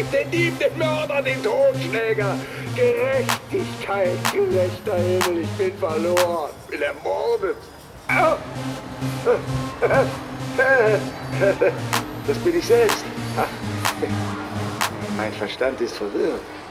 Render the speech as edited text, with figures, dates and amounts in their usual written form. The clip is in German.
den Mörder, den Totschläger. Gerechtigkeit, gerechter Himmel, ich bin verloren, bin ermordet. Au! Das bin ich selbst. Mein Verstand ist verwirrt.